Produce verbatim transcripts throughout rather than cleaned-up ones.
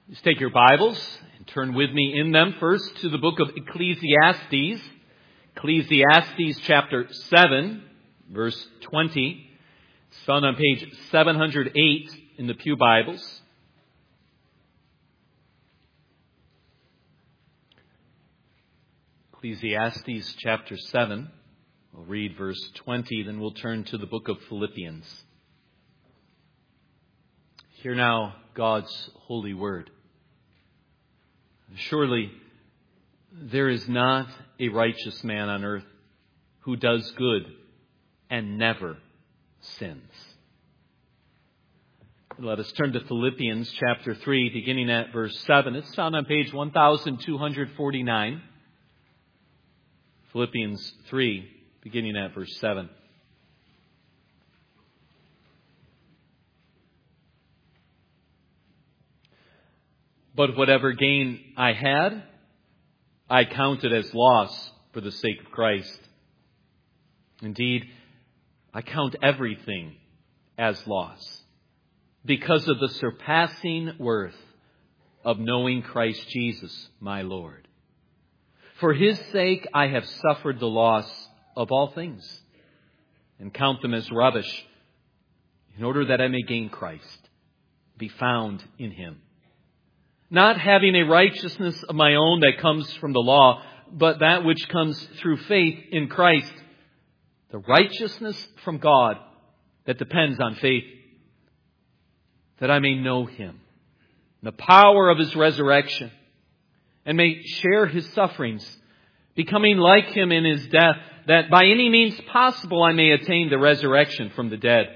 Let's take your Bibles and turn with me in them first to the book of Ecclesiastes. Ecclesiastes chapter seven, verse twenty. It's found on page seven hundred eight in the Pew Bibles. Ecclesiastes chapter seven. We'll read verse twenty, then we'll turn to the book of Philippians. Hear now God's holy word. Surely there is not a righteous man on earth who does good and never sins. Let us turn to Philippians chapter three, beginning at verse seven. It's found on page one thousand two hundred forty-nine. Philippians three, beginning at verse seven. But whatever gain I had, I counted as loss for the sake of Christ. Indeed, I count everything as loss because of the surpassing worth of knowing Christ Jesus, my Lord. For His sake, I have suffered the loss of all things and count them as rubbish in order that I may gain Christ, be found in Him. Not having a righteousness of my own that comes from the law, but that which comes through faith in Christ. The righteousness from God that depends on faith. That I may know Him, the power of His resurrection, and may share His sufferings, becoming like Him in His death, that by any means possible I may attain the resurrection from the dead.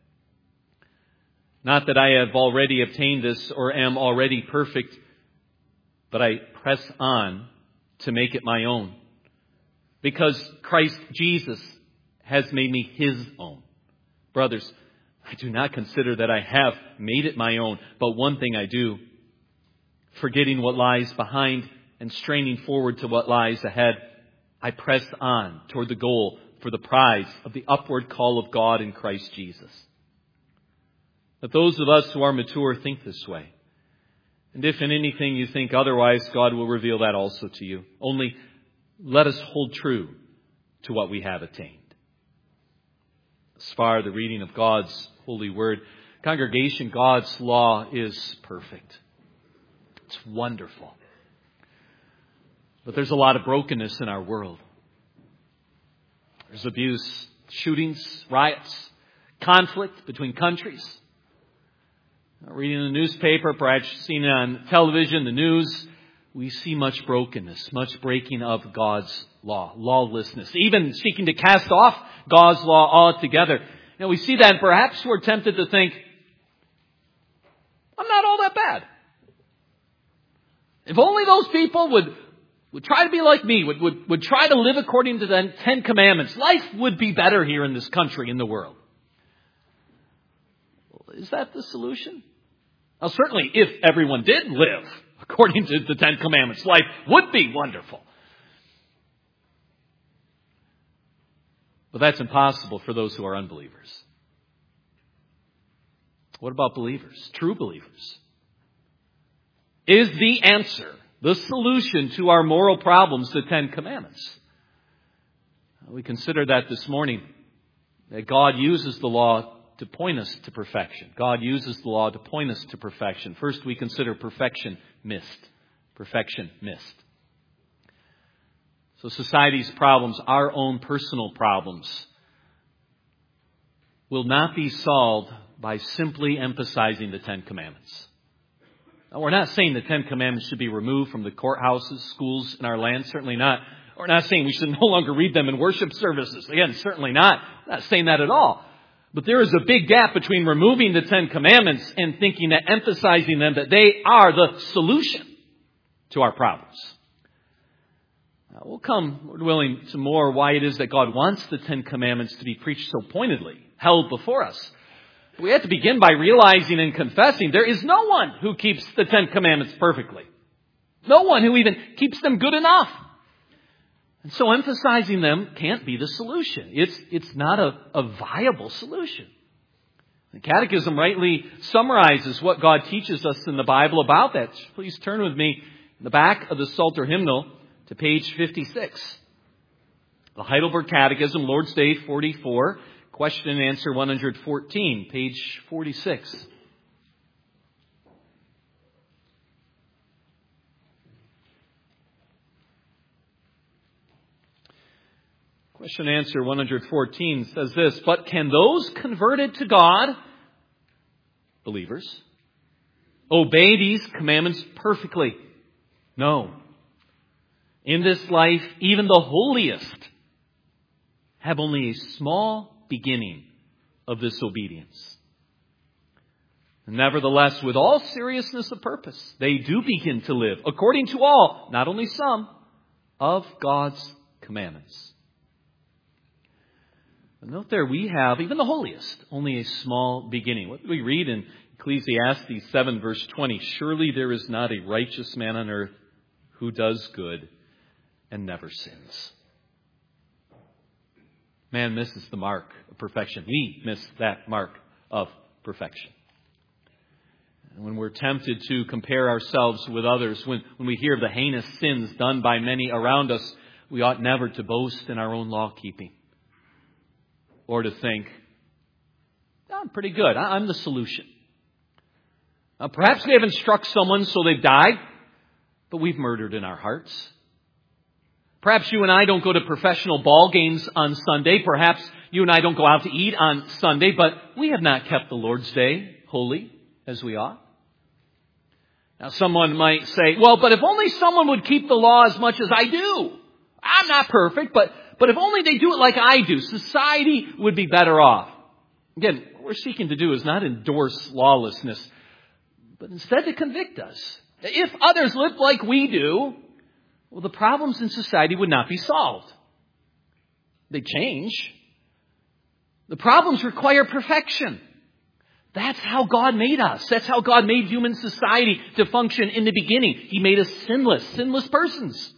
Not that I have already obtained this or am already perfect, but I press on to make it my own. Because Christ Jesus has made me His own. Brothers, I do not consider that I have made it my own, but one thing I do, forgetting what lies behind and straining forward to what lies ahead, I press on toward the goal for the prize of the upward call of God in Christ Jesus. Let those of us who are mature think this way. And if in anything you think otherwise, God will reveal that also to you. Only let us hold true to what we have attained. As far as the reading of God's holy word, congregation, God's law is perfect. It's wonderful. But there's a lot of brokenness in our world. There's abuse, shootings, riots, conflict between countries. Reading the newspaper, perhaps seen it on television, the news, we see much brokenness, much breaking of God's law, lawlessness, even seeking to cast off God's law altogether. You know, we see that and perhaps we're tempted to think, I'm not all that bad. If only those people would, would try to be like me, would, would, would try to live according to the Ten Commandments, life would be better here in this country, in the world. Is that the solution? Now, certainly, if everyone did live according to the Ten Commandments, life would be wonderful. But that's impossible for those who are unbelievers. What about believers, true believers? Is the answer, the solution to our moral problems, the Ten Commandments? We considered that this morning, that God uses the law to point us to perfection. God uses the law to point us to perfection. First, we consider perfection missed. Perfection missed. So society's problems, our own personal problems, will not be solved by simply emphasizing the Ten Commandments. Now, we're not saying the Ten Commandments should be removed from the courthouses, schools in our land. Certainly not. We're not saying we should no longer read them in worship services. Again, certainly not. I'm not saying that at all. But there is a big gap between removing the Ten Commandments and thinking that emphasizing them, that they are the solution to our problems. Now, we'll come, Lord willing, to more why it is that God wants the Ten Commandments to be preached so pointedly, held before us. But we have to begin by realizing and confessing there is no one who keeps the Ten Commandments perfectly. No one who even keeps them good enough. And so emphasizing them can't be the solution. It's, it's not a, a viable solution. The Catechism rightly summarizes what God teaches us in the Bible about that. Please turn with me in the back of the Psalter hymnal to page fifty-six. The Heidelberg Catechism, Lord's Day forty-four, question and answer one hundred fourteen, page forty-six. Question and answer one hundred fourteen says this: but can those converted to God, believers, obey these commandments perfectly? No. In this life, even the holiest have only a small beginning of this obedience. Nevertheless, with all seriousness of purpose, they do begin to live according to all, not only some, of God's commandments. But note there, we have, even the holiest, only a small beginning. What do we read in Ecclesiastes seven, verse twenty? Surely there is not a righteous man on earth who does good and never sins. Man misses the mark of perfection. We miss that mark of perfection. And when we're tempted to compare ourselves with others, when, when we hear of the heinous sins done by many around us, we ought never to boast in our own law-keeping. Or to think, I'm pretty good. I'm the solution. Uh, perhaps we haven't struck someone so they've died, but we've murdered in our hearts. Perhaps you and I don't go to professional ball games on Sunday. Perhaps you and I don't go out to eat on Sunday, but we have not kept the Lord's Day holy as we ought. Now, someone might say, well, but if only someone would keep the law as much as I do. I'm not perfect, but But if only they do it like I do, society would be better off. Again, what we're seeking to do is not endorse lawlessness, but instead to convict us. If others lived like we do, well, the problems in society would not be solved. They change. The problems require perfection. That's how God made us. That's how God made human society to function in the beginning. He made us sinless, sinless persons.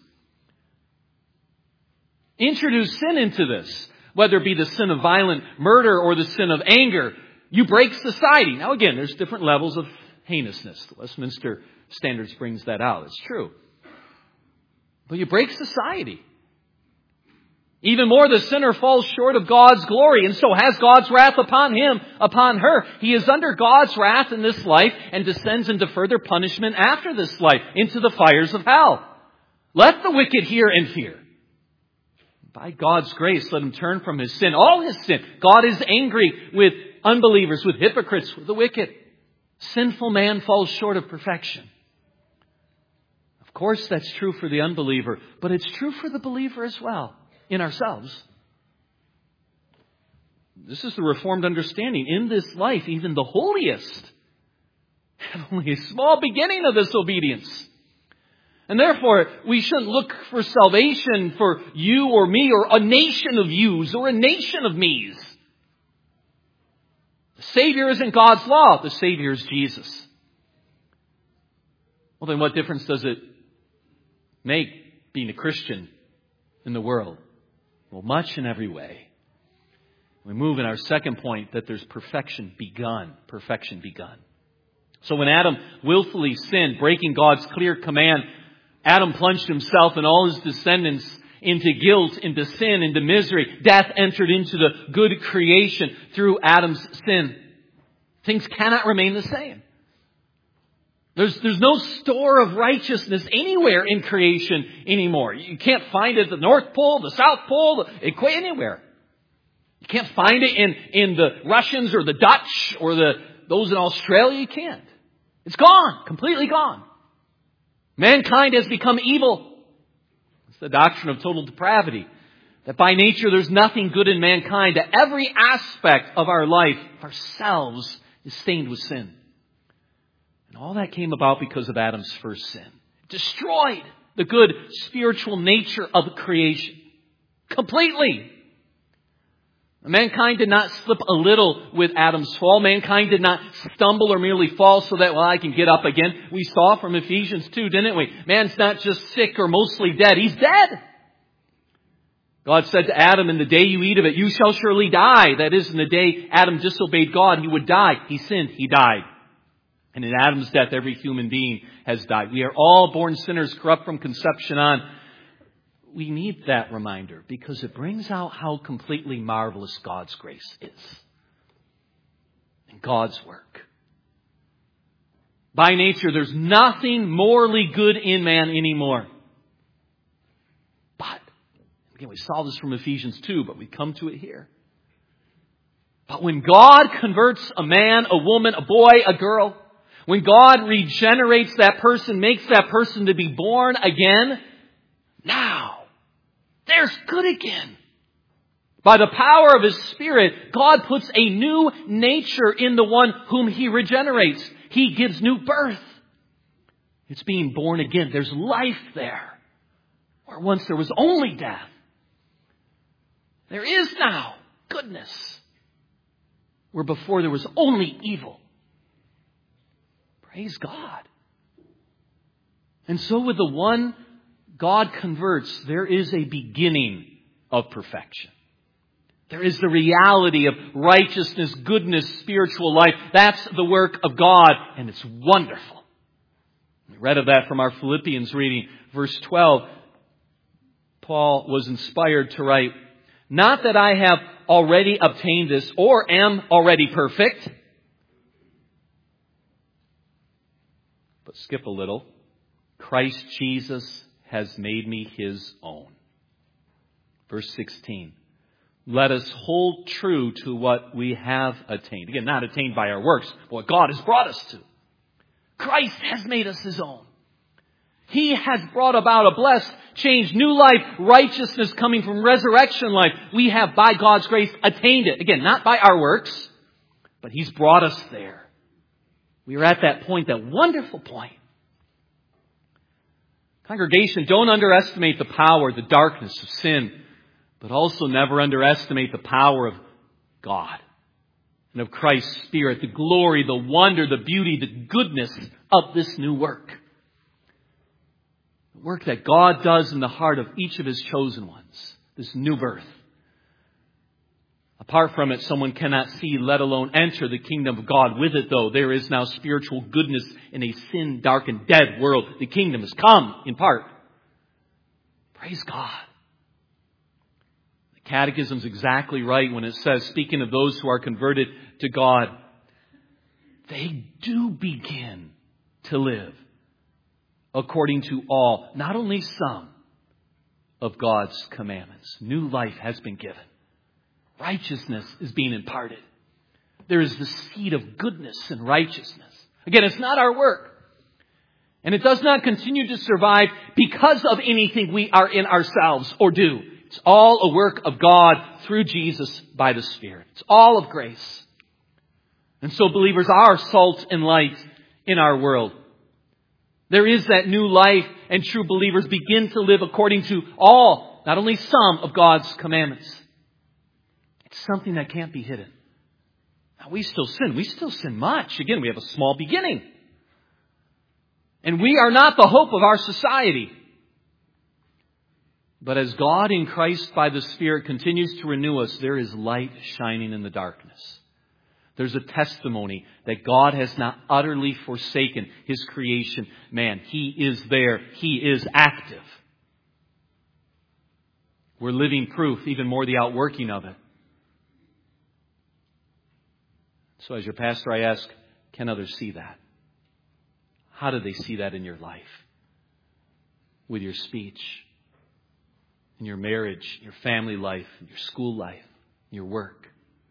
Introduce sin into this, whether it be the sin of violent murder or the sin of anger. You break society. Now again, there's different levels of heinousness. The Westminster Standards brings that out. It's true. But you break society. Even more, the sinner falls short of God's glory, and so has God's wrath upon him, upon her. He is under God's wrath in this life and descends into further punishment after this life, into the fires of hell. Let the wicked hear and fear. By God's grace, let him turn from his sin, all his sin. God is angry with unbelievers, with hypocrites, with the wicked. Sinful man falls short of perfection. Of course, that's true for the unbeliever, but it's true for the believer as well, in ourselves. This is the Reformed understanding. In this life, even the holiest have only a small beginning of this obedience. And therefore, we shouldn't look for salvation for you or me or a nation of yous or a nation of me's. The Savior isn't God's law. The Savior is Jesus. Well, then what difference does it make being a Christian in the world? Well, much in every way. We move in our second point that there's perfection begun. Perfection begun. So when Adam willfully sinned, breaking God's clear command, Adam plunged himself and all his descendants into guilt, into sin, into misery. Death entered into the good creation through Adam's sin. Things cannot remain the same. There's, there's no store of righteousness anywhere in creation anymore. You can't find it at the North Pole, the South Pole, the equator, anywhere. You can't find it in, in the Russians or the Dutch or the those in Australia. You can't. It's gone, completely gone. Mankind has become evil. It's the doctrine of total depravity. That by nature there's nothing good in mankind. That every aspect of our life, ourselves, is stained with sin. And all that came about because of Adam's first sin. It destroyed the good spiritual nature of creation. Completely. Mankind did not slip a little with Adam's fall. Mankind did not stumble or merely fall so that, well, I can get up again. We saw from Ephesians two, didn't we? Man's not just sick or mostly dead. He's dead. God said to Adam, in the day you eat of it, you shall surely die. That is, in the day Adam disobeyed God, he would die. He sinned, he died. And in Adam's death, every human being has died. We are all born sinners, corrupt from conception on. We need that reminder because it brings out how completely marvelous God's grace is. And God's work. By nature, there's nothing morally good in man anymore. But, again, we saw this from Ephesians two, but we come to it here. But when God converts a man, a woman, a boy, a girl, when God regenerates that person, makes that person to be born again, now, there's good again. By the power of His Spirit, God puts a new nature in the one whom He regenerates. He gives new birth. It's being born again. There's life there. Where once there was only death. There is now goodness. Where before there was only evil. Praise God. And so with the one God converts, there is a beginning of perfection. There is the reality of righteousness, goodness, spiritual life. That's the work of God, and it's wonderful. We read of that from our Philippians reading, verse twelve. Paul was inspired to write, "Not that I have already obtained this or am already perfect." But skip a little. "Christ Jesus has made me His own." Verse sixteen. "Let us hold true to what we have attained." Again, not attained by our works, but what God has brought us to. Christ has made us His own. He has brought about a blessed, changed, new life, righteousness coming from resurrection life. We have, by God's grace, attained it. Again, not by our works, but He's brought us there. We are at that point, that wonderful point. Congregation, don't underestimate the power, the darkness of sin. But also never underestimate the power of God and of Christ's Spirit, the glory, the wonder, the beauty, the goodness of this new work. The work that God does in the heart of each of His chosen ones, this new birth. Apart from it, someone cannot see, let alone enter the kingdom of God. With it, though, there is now spiritual goodness in a sin-darkened, dead world. The kingdom has come, in part. Praise God. Catechism's exactly right when it says, speaking of those who are converted to God, they do begin to live according to all, not only some, of God's commandments. New life has been given. Righteousness is being imparted. There is the seed of goodness and righteousness. Again, it's not our work. And it does not continue to survive because of anything we are in ourselves or do. It's all a work of God through Jesus by the Spirit. It's all of grace. And so believers are salt and light in our world. There is that new life, and true believers begin to live according to all, not only some, of God's commandments. It's something that can't be hidden. Now, we still sin. We still sin much. Again, we have a small beginning. And we are not the hope of our society. But as God in Christ by the Spirit continues to renew us, there is light shining in the darkness. There's a testimony that God has not utterly forsaken His creation man. He is there. He is active. We're living proof, even more the outworking of it. So as your pastor, I ask, can others see that? How do they see that in your life? With your speech, in your marriage, your family life, your school life, your work.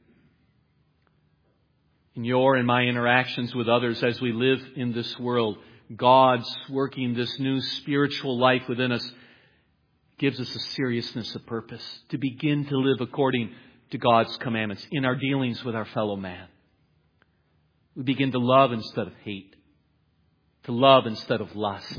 In your and my interactions with others as we live in this world, God's working this new spiritual life within us gives us a seriousness of purpose to begin to live according to God's commandments in our dealings with our fellow man. We begin to love instead of hate, to love instead of lust.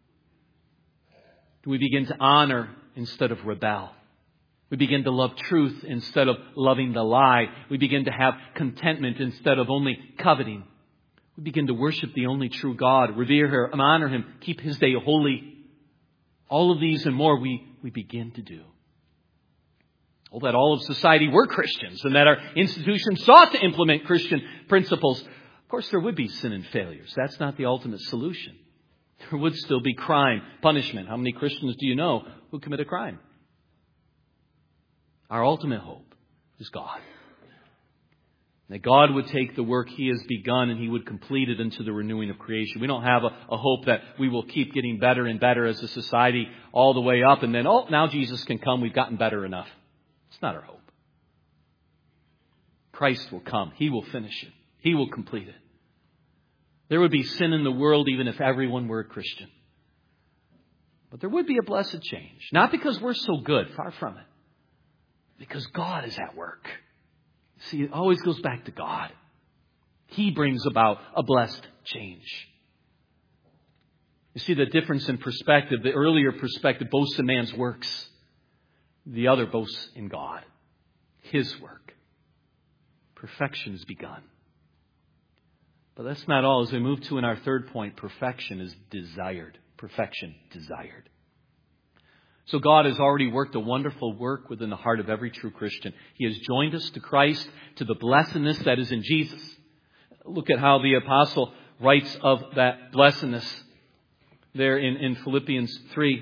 We begin to honor instead of rebel. We begin to love truth instead of loving the lie. We begin to have contentment instead of only coveting. We begin to worship the only true God, revere Him and honor Him, keep His day holy. All of these and more we, we begin to do. Oh, that all of society were Christians and that our institutions sought to implement Christian principles. Of course, there would be sin and failures. That's not the ultimate solution. There would still be crime, punishment. How many Christians do you know who commit a crime? Our ultimate hope is God. That God would take the work He has begun and He would complete it into the renewing of creation. We don't have a, a hope that we will keep getting better and better as a society all the way up and then, oh, now Jesus can come. We've gotten better enough. It's not our hope. Christ will come. He will finish it. He will complete it. There would be sin in the world even if everyone were a Christian. But there would be a blessed change. Not because we're so good. Far from it. Because God is at work. See, it always goes back to God. He brings about a blessed change. You see the difference in perspective. The earlier perspective boasts in man's works. The other boasts in God. His work. Perfection is begun. But that's not all. As we move to in our third point, perfection is desired. Perfection desired. So God has already worked a wonderful work within the heart of every true Christian. He has joined us to Christ, to the blessedness that is in Jesus. Look at how the apostle writes of that blessedness there in, in Philippians three.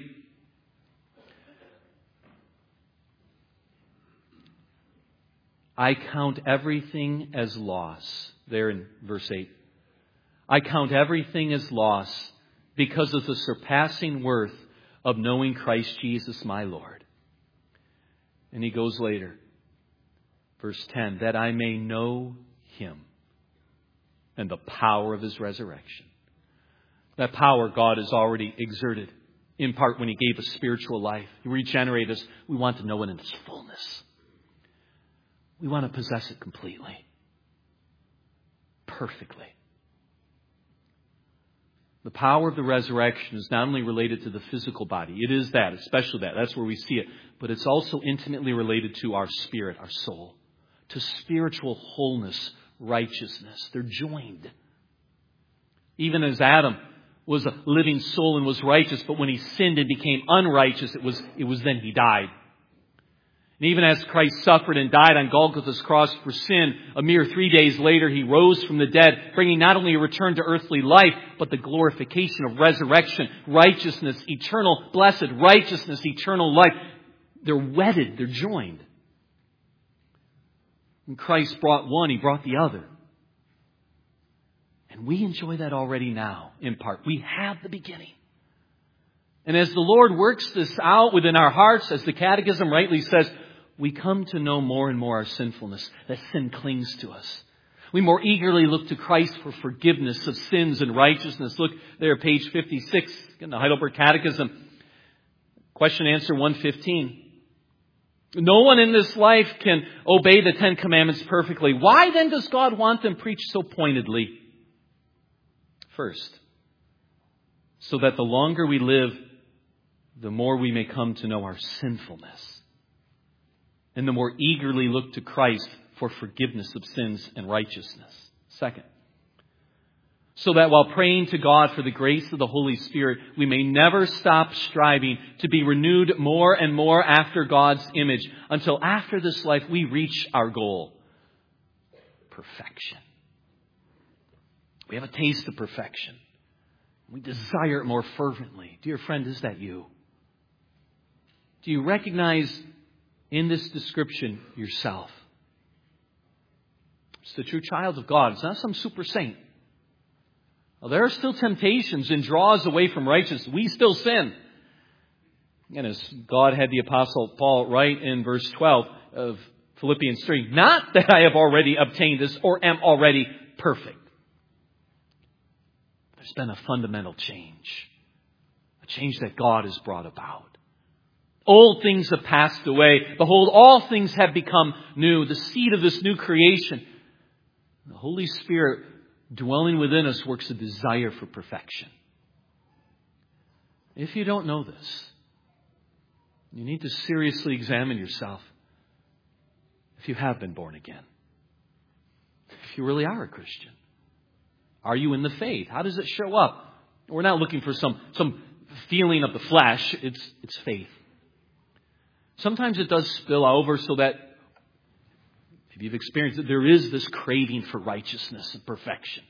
I count everything as loss. There in verse eight. I count everything as loss because of the surpassing worth of knowing Christ Jesus my Lord. And he goes later. Verse ten. That I may know Him and the power of His resurrection. That power God has already exerted. In part when He gave us spiritual life. He regenerated us. We want to know it in its fullness. We want to possess it completely. Perfectly. The power of the resurrection is not only related to the physical body. It is that, especially that. That's where we see it. But it's also intimately related to our spirit, our soul. To spiritual wholeness, righteousness. They're joined. Even as Adam was a living soul and was righteous, but when he sinned and became unrighteous, it was, it was then he died. And even as Christ suffered and died on Golgotha's cross for sin, a mere three days later he rose from the dead, bringing not only a return to earthly life, but the glorification of resurrection, righteousness, eternal, blessed righteousness, eternal life. They're wedded, they're joined. When Christ brought one, He brought the other. And we enjoy that already now, in part. We have the beginning. And as the Lord works this out within our hearts, as the Catechism rightly says, we come to know more and more our sinfulness, that sin clings to us. We more eagerly look to Christ for forgiveness of sins and righteousness. Look there, page fifty-six, in the Heidelberg Catechism. Question answer one fifteen. No one in this life can obey the Ten Commandments perfectly. Why then does God want them preached so pointedly? First, so that the longer we live, the more we may come to know our sinfulness. And the more eagerly look to Christ for forgiveness of sins and righteousness. Second, so that while praying to God for the grace of the Holy Spirit, we may never stop striving to be renewed more and more after God's image, until after this life we reach our goal. Perfection. We have a taste of perfection. We desire it more fervently. Dear friend, is that you? Do you recognize in this description yourself? It's the true child of God. It's not some super saint. Well, there are still temptations and draws away from righteousness. We still sin. And as God had the Apostle Paul write in verse twelve of Philippians three, not that I have already obtained this or am already perfect. There's been a fundamental change. A change that God has brought about. Old things have passed away. Behold, all things have become new. The seed of this new creation. The Holy Spirit dwelling within us works a desire for perfection. If you don't know this, you need to seriously examine yourself. If you have been born again. If you really are a Christian. Are you in the faith? How does it show up? We're not looking for some, some feeling of the flesh. It's, it's faith. Sometimes it does spill over so that, if you've experienced it, there is this craving for righteousness and perfection.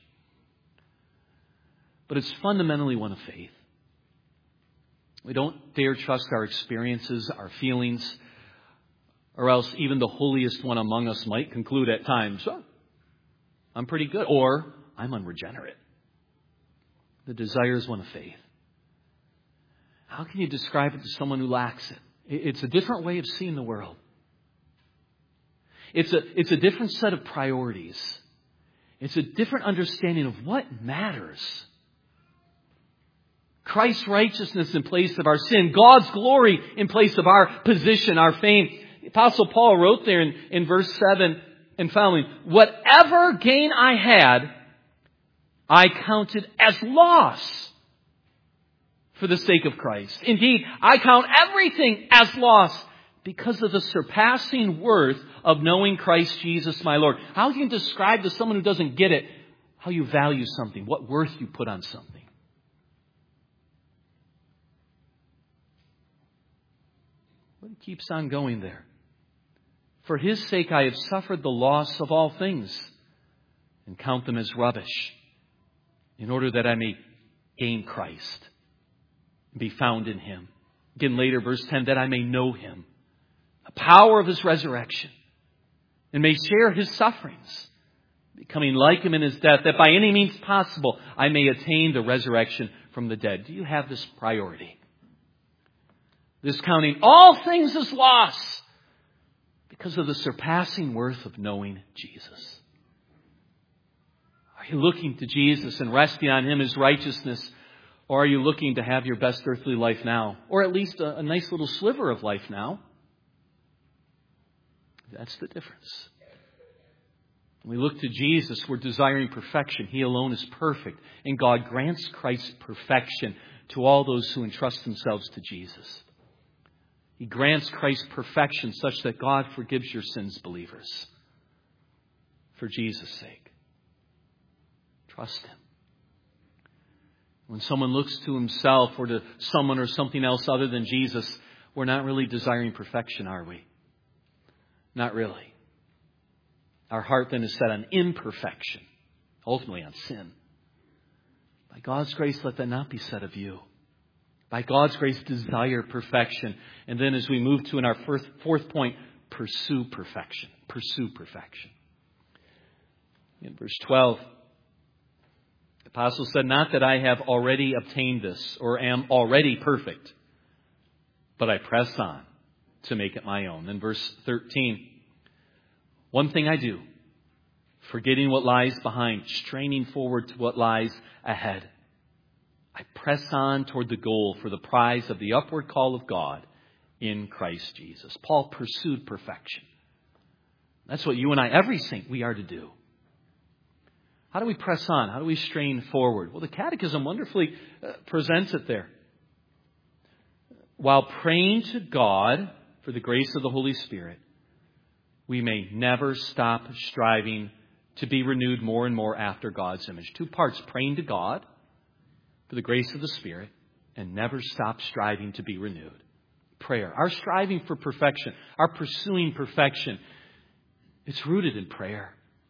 But it's fundamentally one of faith. We don't dare trust our experiences, our feelings, or else even the holiest one among us might conclude at times, oh, I'm pretty good, or I'm unregenerate. The desire is one of faith. How can you describe it to someone who lacks it? It's a different way of seeing the world. It's a, it's a different set of priorities. It's a different understanding of what matters. Christ's righteousness in place of our sin. God's glory in place of our position, our fame. The Apostle Paul wrote there in, in verse seven and following, whatever gain I had, I counted as loss for the sake of Christ. Indeed, I count everything as loss because of the surpassing worth of knowing Christ Jesus my Lord. How can you describe to someone who doesn't get it how you value something, what worth you put on something? But it keeps on going there. For his sake I have suffered the loss of all things and count them as rubbish, in order that I may gain Christ and be found in him. Again later, verse ten, that I may know him, the power of his resurrection, and may share his sufferings, becoming like him in his death, that by any means possible I may attain the resurrection from the dead. Do you have this priority? This counting all things as loss because of the surpassing worth of knowing Jesus. Are you looking to Jesus and resting on him as righteousness? Or are you looking to have your best earthly life now? Or at least a, a nice little sliver of life now? That's the difference. When we look to Jesus, we're desiring perfection. He alone is perfect. And God grants Christ's perfection to all those who entrust themselves to Jesus. He grants Christ's perfection such that God forgives your sins, believers. For Jesus' sake. Trust him. When someone looks to himself or to someone or something else other than Jesus, we're not really desiring perfection, are we? Not really. Our heart then is set on imperfection, ultimately on sin. By God's grace, let that not be said of you. By God's grace, desire perfection. And then as we move to in our first, fourth point, pursue perfection. Pursue perfection. In verse twelve, the apostle said, not that I have already obtained this or am already perfect, but I press on to make it my own. Then verse thirteen, one thing I do, forgetting what lies behind, straining forward to what lies ahead. I press on toward the goal for the prize of the upward call of God in Christ Jesus. Paul pursued perfection. That's what you and I, every saint, we are to do. How do we press on? How do we strain forward? Well, the Catechism wonderfully uh, presents it there. While praying to God for the grace of the Holy Spirit, we may never stop striving to be renewed more and more after God's image. Two parts, praying to God for the grace of the Spirit, and never stop striving to be renewed. Prayer. Our striving for perfection, our pursuing perfection, it's rooted in prayer.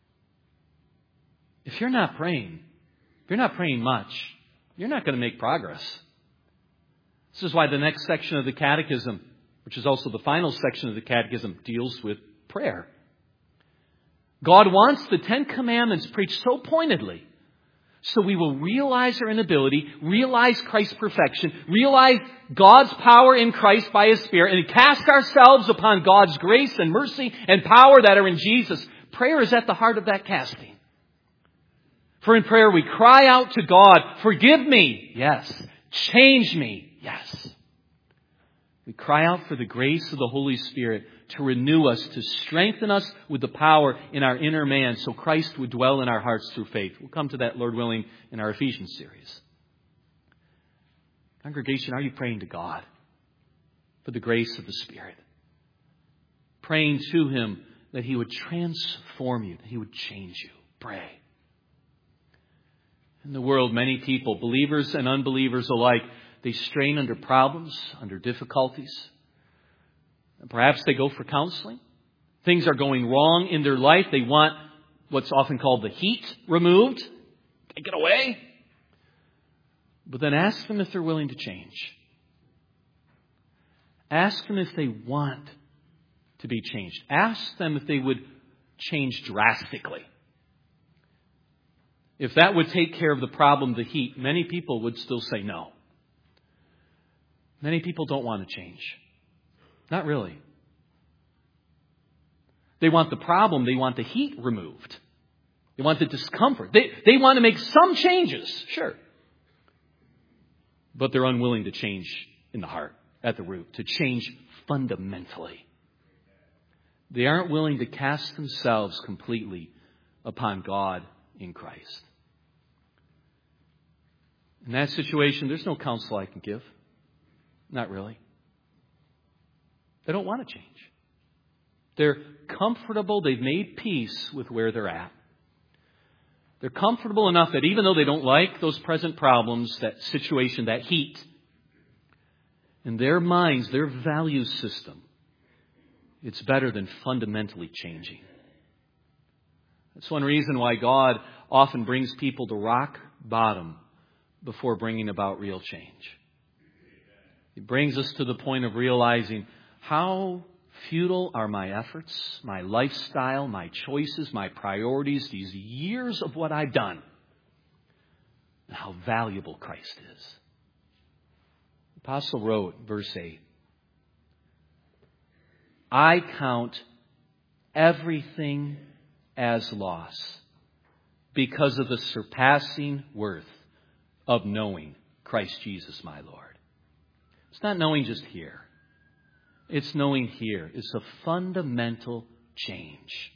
If you're not praying, if you're not praying much, you're not going to make progress. This is why the next section of the Catechism, which is also the final section of the Catechism, deals with prayer. God wants the Ten Commandments preached so pointedly so we will realize our inability, realize Christ's perfection, realize God's power in Christ by His Spirit, and cast ourselves upon God's grace and mercy and power that are in Jesus. Prayer is at the heart of that casting. For in prayer we cry out to God, forgive me, yes. Change me, yes. We cry out for the grace of the Holy Spirit to renew us, to strengthen us with the power in our inner man so Christ would dwell in our hearts through faith. We'll come to that, Lord willing, in our Ephesians series. Congregation, are you praying to God for the grace of the Spirit? Praying to Him that He would transform you, that He would change you. Pray. In the world, many people, believers and unbelievers alike, they strain under problems, under difficulties. Perhaps they go for counseling. Things are going wrong in their life. They want what's often called the heat removed. Take it away. But then ask them if they're willing to change. Ask them if they want to be changed. Ask them if they would change drastically. If that would take care of the problem, the heat, many people would still say no. Many people don't want to change. Not really. They want the problem, they want the heat removed. They want the discomfort. They, they want to make some changes, sure. But they're unwilling to change in the heart, at the root, to change fundamentally. They aren't willing to cast themselves completely upon God in Christ. In that situation, there's no counsel I can give. Not really. They don't want to change. They're comfortable. They've made peace with where they're at. They're comfortable enough that even though they don't like those present problems, that situation, that heat, in their minds, their value system, it's better than fundamentally changing. That's one reason why God often brings people to rock bottom before bringing about real change. He brings us to the point of realizing how futile are my efforts, my lifestyle, my choices, my priorities, these years of what I've done, and how valuable Christ is. The Apostle wrote, verse eight, I count everything as loss because of the surpassing worth of knowing Christ Jesus my Lord. It's not knowing just here. It's knowing here. It's a fundamental change.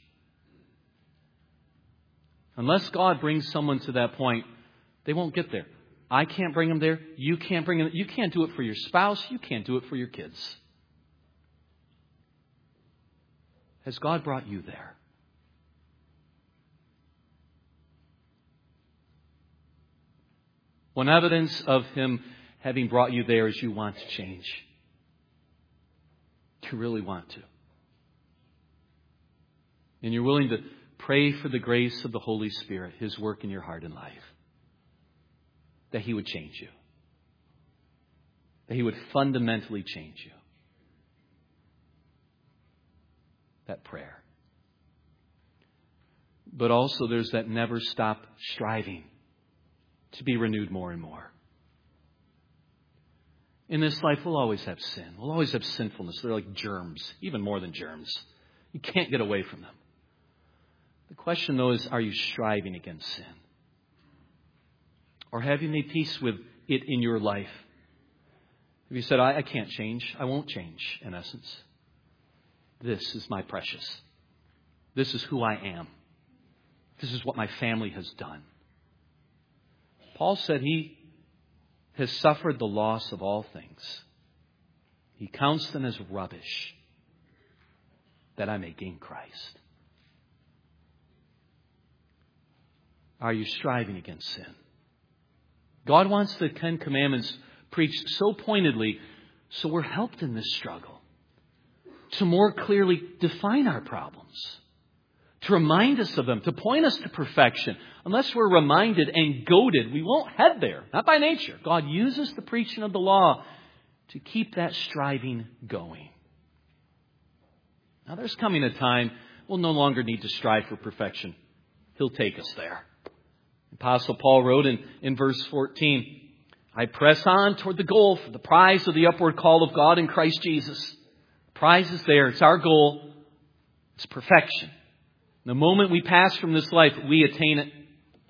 Unless God brings someone to that point, they won't get there. I can't bring them there. You can't bring them. You can't do it for your spouse. You can't do it for your kids. Has God brought you there? One evidence of Him having brought you there is you want to change. You really want to. And you're willing to pray for the grace of the Holy Spirit, His work in your heart and life. That He would change you. That He would fundamentally change you. That prayer. But also there's that never stop striving to be renewed more and more. In this life, we'll always have sin. We'll always have sinfulness. They're like germs, even more than germs. You can't get away from them. The question, though, is, are you striving against sin? Or have you made peace with it in your life? Have you said, I, I can't change. I won't change, in essence. This is my precious. This is who I am. This is what my family has done. Paul said he has suffered the loss of all things. He counts them as rubbish that I may gain Christ. Are you striving against sin? God wants the Ten Commandments preached so pointedly so we're helped in this struggle to more clearly define our problems, to remind us of them, to point us to perfection. Unless we're reminded and goaded, we won't head there. Not by nature. God uses the preaching of the law to keep that striving going. Now there's coming a time we'll no longer need to strive for perfection. He'll take us there. Apostle Paul wrote in, in verse fourteen, I press on toward the goal for the prize of the upward call of God in Christ Jesus. The prize is there. It's our goal. It's perfection. The moment we pass from this life, we attain it.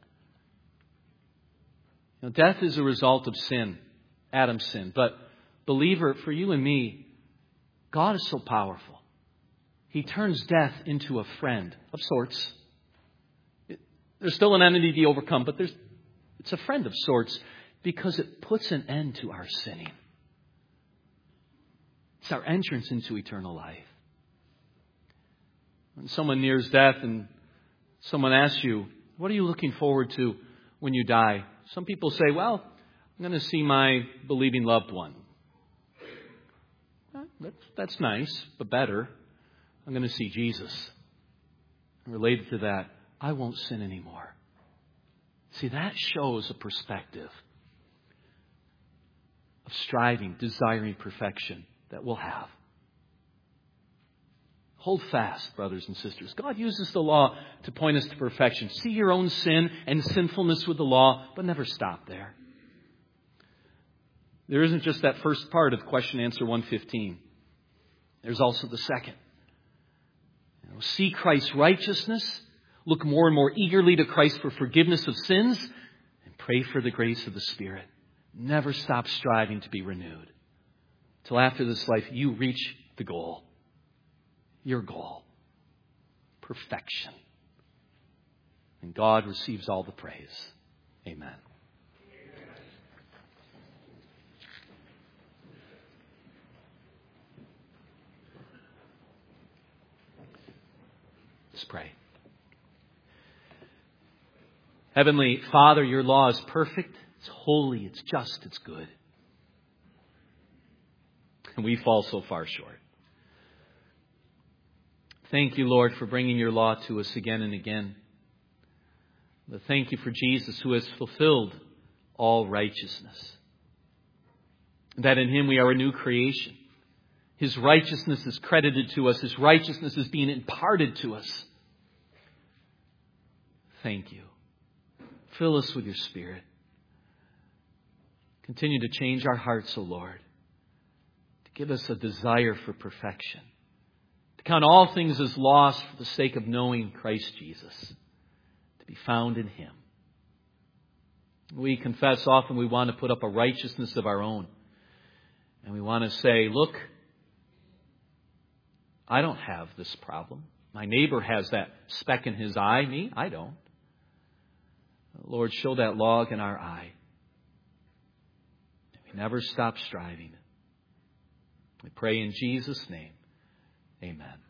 Now, death is a result of sin, Adam's sin. But, believer, for you and me, God is so powerful. He turns death into a friend of sorts. It, there's still an enemy to be overcome, but there's, it's a friend of sorts because it puts an end to our sinning. It's our entrance into eternal life. When someone nears death and someone asks you, what are you looking forward to when you die? Some people say, well, I'm going to see my believing loved one. That's, that's nice, but better. I'm going to see Jesus. And related to that, I won't sin anymore. See, that shows a perspective of striving, desiring perfection that we'll have. Hold fast, brothers and sisters. God uses the law to point us to perfection. See your own sin and sinfulness with the law, but never stop there. There isn't just that first part of question answer one fifteen. There's also the second. You know, see Christ's righteousness. Look more and more eagerly to Christ for forgiveness of sins. And pray for the grace of the Spirit. Never stop striving to be renewed. Till after this life you reach the goal. Your goal. Perfection. And God receives all the praise. Amen. Let's pray. Heavenly Father, your law is perfect, it's holy, it's just, it's good. And we fall so far short. Thank you, Lord, for bringing your law to us again and again. But thank you for Jesus, who has fulfilled all righteousness. That in him we are a new creation. His righteousness is credited to us. His righteousness is being imparted to us. Thank you. Fill us with your Spirit. Continue to change our hearts, O Lord. To give us a desire for perfection. To count all things as lost for the sake of knowing Christ Jesus. To be found in him. We confess often we want to put up a righteousness of our own. And we want to say, look, I don't have this problem. My neighbor has that speck in his eye. Me, I don't. Lord, show that log in our eye. We never stop striving. We pray in Jesus' name. Amen.